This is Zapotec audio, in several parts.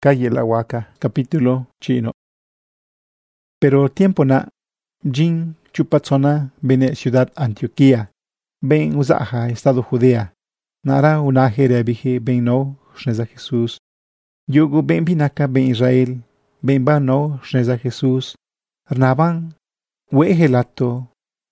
Calle La Huaca, capítulo chino. Pero tiempo na Jin chupatzona bene ciudad Antioquía, ben usaha estado Judea. Nara unaje rebije ben no shneza Jesús. Yugo ben binaka ben Israel, ben ba no shneza Jesús. Rnaban wehelato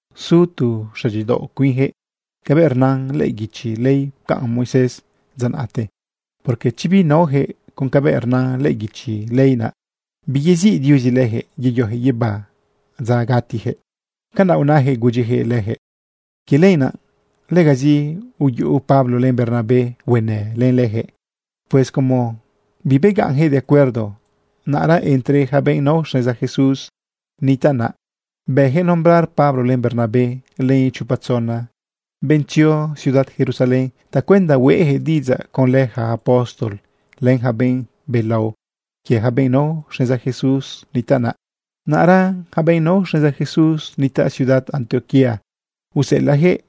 sutu shajido kuinje. Cabernan ley gichi ley ka Moisés zanate. Porque chibi noje con cabernan ley gichi ley na. Biyezi diuzi lehe yeyohe yeba zagatihe. Kana unahe gujihe lehe. Kileina legazi uyu Pablo len Bernabé wene len lehe. Pues como vive ganje de acuerdo, nara entre jaben no a Jesús ni tana. Beje nombrar Pablo len Bernabé len chupatzona. Venció ciudad Jerusalén, ta cuenda wehe diza con leja apóstol, len jaben belau. Que jaben no a Jesús ni tana. Nara jaben no a Jesús ni ta ciudad Antioquía. Use leje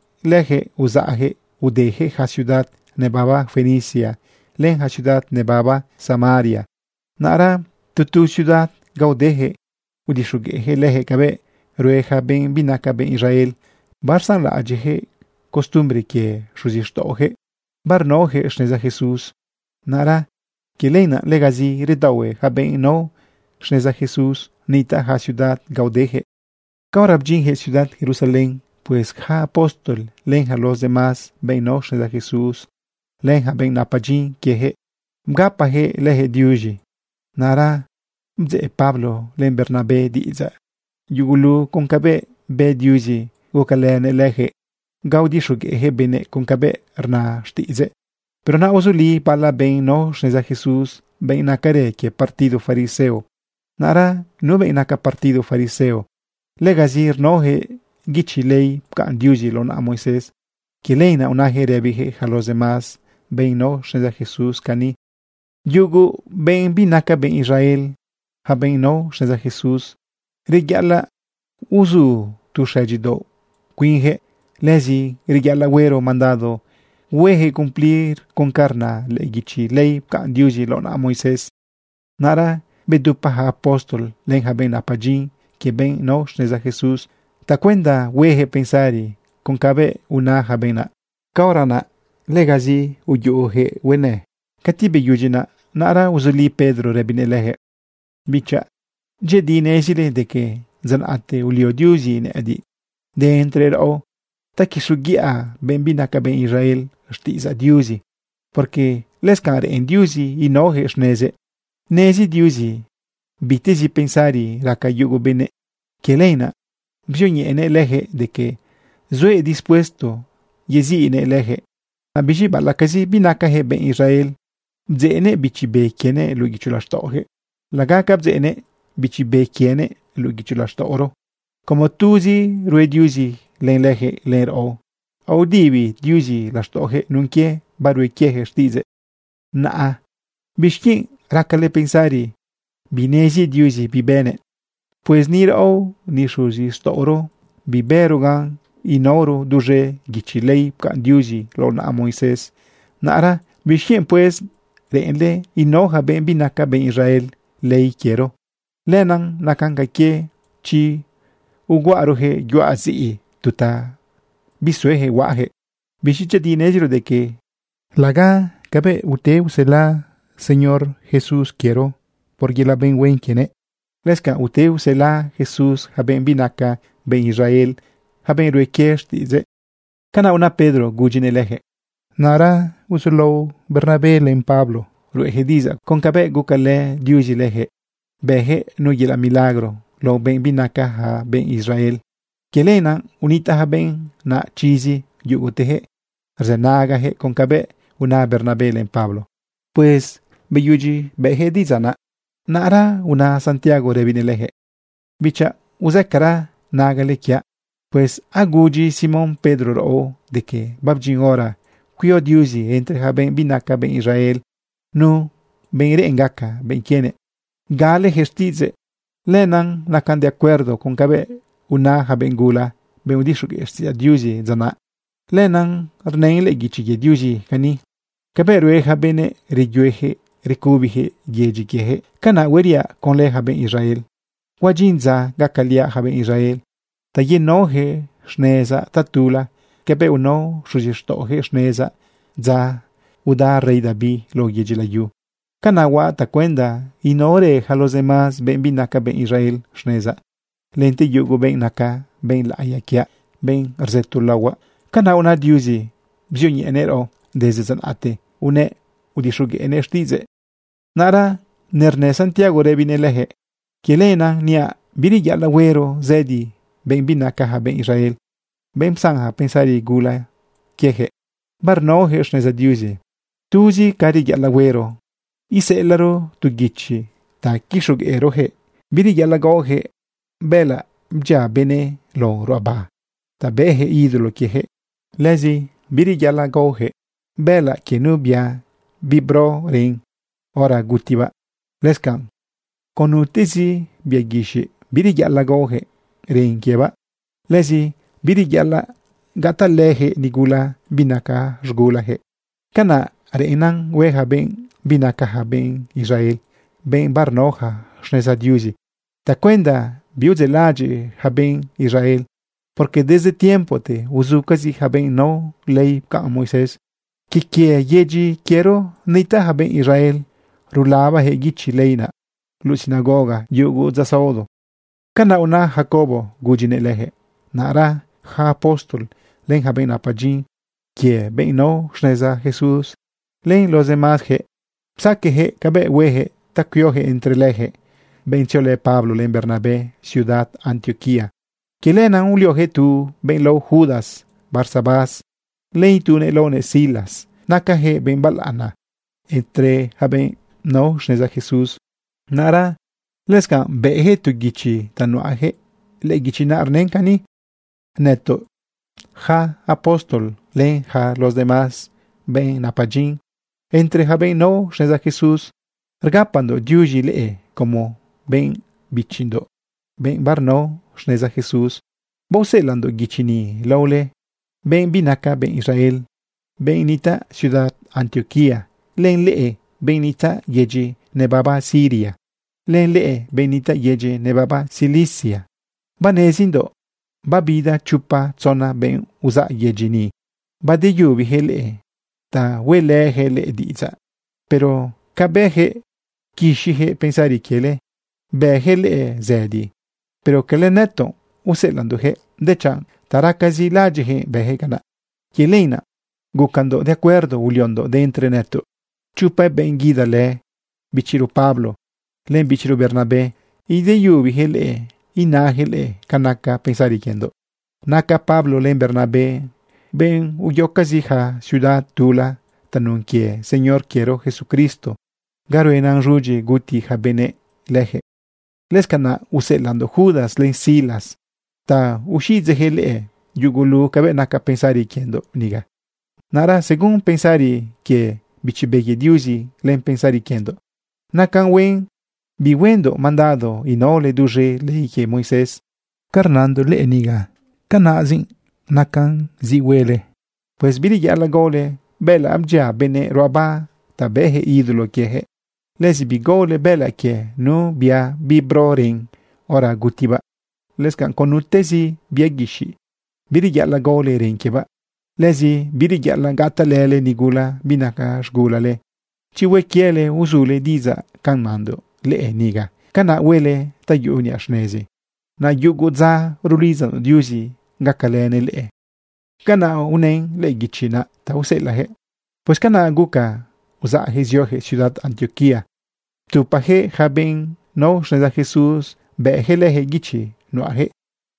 usaje udeje ja ciudad nebaba Fenicia, len ja ciudad nebaba Samaria. Nara tu ciudad gaudeje udishugeje leje cabe rueja ben binaka ben Israel. Barsan la ajeje costumbre que shuzishtoje. Barnoje a Jesús. Nara que leina legazi redawe jaben no a Jesús nita ja ciudad gaudeje. Kaurabjinje ciudad Jerusalén, pues ja apóstol lenja los demás ben no a Jesús. Lenja ben napajin queje. Mgapaje leje diuji. Nara mze Pablo len Bernabé diza. Yugulu con cabe be diuji gokalene leje. Gaudi shugeje bene con cabe rna shtize. Pero na uzuli pala ben no a Jesús ben nakare que partido fariseo. Nara no ben naka partido fariseo. Legazir noje gichi ley kan diuji lo na Moisés. Que leina unaje rebije a los demás ben no a Jesús kani. Yugu ben binaka ben Israel. Ha ben no a Jesús. Regiala uzu tu shajido. Quinje lezi regiala güero mandado. Weje cumplir con carna le gichi ley kan diuji lo na Moisés. Nara bedupa apóstol lenja ben apajin que ben no a Jesús. Ta cuenda weje pensari con cabe una jabena. Kaurana legazi uyuhe wene. Katibe yujina nara uzuli Pedro rebine lehe. Bicha jedi nezile de que zanate ulio diuji ne adi. De entre o takisugia ben binaka ben Israel shtiza diuji. Porque lescare en diuji y noje shneze. Nezi diuji bitezi pensari rakayugo bene. Que leina bjoni en el eje de que zoe dispuesto yezi en el eje. Abishi balakazi binaka he ben Israel. Bzene bichibe kiene lugichulashtoje. Lagaka bzene bichibe kiene lugichulashto. Como tuzi rue diuzi len leje len o. Au divi diuzi lashtoje nunkie barue kieje shtize. Naa bishkin rakale pensari binezi diuzi bibene. Pues ni o ni shuzi storo biberogan inoro duje gichilei kan diuzi lo na Moisés. Nara bishkin pues renle inoja ben binaka ben Israel ley quiero. Lenan nakanga ke chi uguaroje yuazi tuta bisueje waje. Bishicha dinero de que laga cabe ute usela Señor Jesús quiero porque la ben wen quiene. Leska ute usela Jesús haben binaka ben Israel haben ruekesh dice. Kana una Pedro gujineleje. Nara usulo Bernabé len Pablo rueje diza con cabe gukale diujileje. Beje no yela milagro lo ben binaka ha ben Israel. Kelena unita ha ben na chizi yuguteje. Renagaje con cabe una Bernabé len Pablo. Pues beyuji beje dizana. Nara una Santiago rebineleje. Bicha uzekara nagalekia. Pues aguji Simón Pedro ro de que babjin ora cuyo diusi entre haben binaka ben Israel. No ben rengaka ben kiene. Gale gestize. Lenan nakan de acuerdo con cabe una haben gula ben udishu gestia diusi zana. Lenan arnein le gichi diusi kani. Cabe rueja bene rejueje rikubihe yeji kehe kana weria con le haben Israel wajinza gakalia haben Israel ta yenohe shneza tatula kebe uno shujishtohe shneza za uda rey David lo yejilayu kana wa ta cuenta inore a los demás ben binaka ben Israel shneza lente yugo ben naka ben la ayakia ben rzetulawa kana una diuzi bzuni enero desde zanate une udishuge enestize nara nerne Santiago rebine lehe kilena nia birija la wero zedi ben binaka ha ben Israel ben sangha pensari gula kehe barno heshneza diuzi tuzi karija la wero ise laro tugichi ta kishug erohe birija la gohe bela mja bene lo roba ta behe idolo kehe lezi birija la gohe bela kenubia bibro ring ora gutiba leskan konutezi biagishi birija la gohe ring keba lezi birija la gata lehe nigula binaka jgula he kana reinan weha ben binaka ha ben Israel ben barnoha shneza diuzi ta cuenta biuzelaje ha ben Israel porque desde tiempo te uzukazi ha ben no ley ka Moisés que yeji quiero nita ha ben Israel rulaba he gichi leina lu sinagoga yugu zasaodo kana una Jacobo gujine lehe nara ha apóstol len ha ben apajin que ben no shneza Jesús len los demás he saque cabe wehe takyohe entre leje benchole Pablo len Bernabé ciudad Antioquía que lena un lioje tu ben lo Judas Barsabás len tu nelone Silas nakaje ben balana entre haben no shneza Jesús nara leska behe tu gichi tanuaje le gichi narnenkani neto ja apóstol len ja los demás ben napajin entre haben no shneza Jesús rgapando diuji lee como ben bichindo ben barno shneza Jesús boselando gichini laule ben binaka ben Israel ben nita ciudad Antioquía len lee ben nita yeji nebaba Siria len lee ben nita yeji nebaba Cilicia banesindo babida chupa zona ben uza yejini badeyu bihele ta wele hele diza pero kabehe kishihe pensari kele behele zedi pero kele neto uselanduhe dechan tarakazi lajehe behegana kilena gukando de acuerdo uliondo de entre neto chupa ben gidale bichiru Pablo len bichiru Bernabé y de yubi hele inahele kanaka pensari kendo naka Pablo len Bernabé ben uyokazija ciudad tula tanunkie Señor quiero Jesucristo garo enan ruji guti habene leje leskana uselando Judas len Silas ta ushizehele yugulu kabe naka pensari kendo niga nara según pensari que bichibege diuzi len pensari kendo nakan wen biwendo mandado y no le duje leike Moisés carnando le niga kanazin nakan ziwele pues birija la gole bela abja bene roba tabehe idolo kehe les bigole bela ke no bia bibroring ora gutiba les kan konutezi biegishi birija la gole renkeba lezi birija la gata lele nigula binaka shgulale chiwe kiele uzule diza kanmando le niga kana wele tayuni ashnezi na yuguza rulizano diuzi gakalene le kana unen le gichina tauselahe pues kana guka uza hizyohe ciudad Antioquía tu paje haben no shneza Jesús behele he gichi no ahe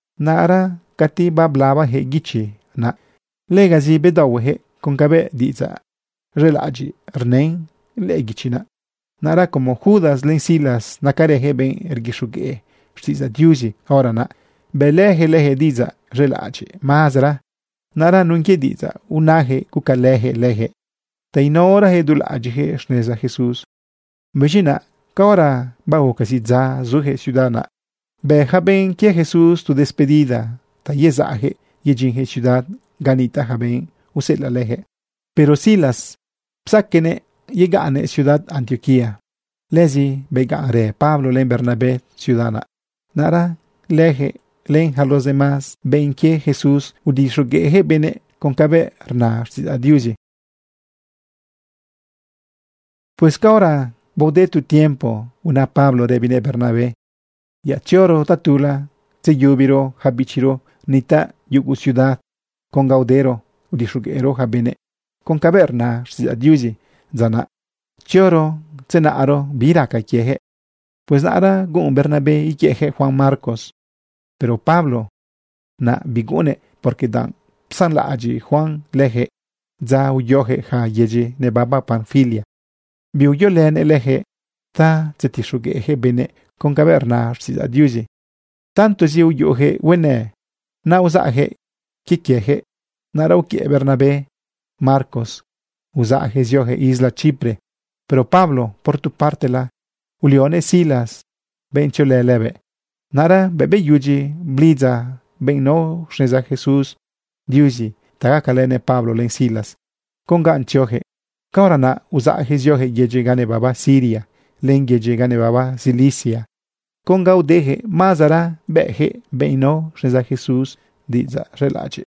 nara kati bablaba he gichi na legazi bedawe con cabe diza relaji rnen le gichina nara como Judas len Silas nakarehe ben ergishuge shtiza diuzi ahora na belehe lehe diza relaji mazra nara nunke diza unahe kukalehe lehe tainora he dulaji shneza Jesús Mejina kaora bao kasiza zuhe ciudadana beja ben que Jesús tu despedida ta yezaje yejinhe ciudad ganita haben usela lehe pero Silas psakene yegane ciudad Antioquía. Lezi begare Pablo len Bernabé ciudadana. Nara leje len a los demás ven que Jesús udisrugeje bene con cabe rna adiusi. Pues que ahora bode tu tiempo una Pablo de bine Bernabé. Ya choro tatula se yubiro habichiro nita yugu ciudad con gaudero udisrugero habene con cabe rna adiusi zana. Choro se naaro bira ka quieje. Pues nara gun Bernabé y quieje Juan Marcos. Pero Pablo na bigune porque dan psan la allí Juan leje za uyoje ha yeje ne baba Panfilia. Biuyo len eleje ta zetishugeje bene con cavernar si adiusi. Tanto si uyoje wene na usaje kikieje naraukie Bernabé Marcos usaje zioje isla Chipre. Pero Pablo por tu parte la ulione Silas bencho le leve. Nara bebe yuji bliza ben no shneza Jesús diusi tagakalene Pablo len Silas con ganchoje kaurana usaje zioje yeje gane baba Siria len yeje gane baba Cilicia con gaudeje mazara beje ben no shneza Jesús diza relache.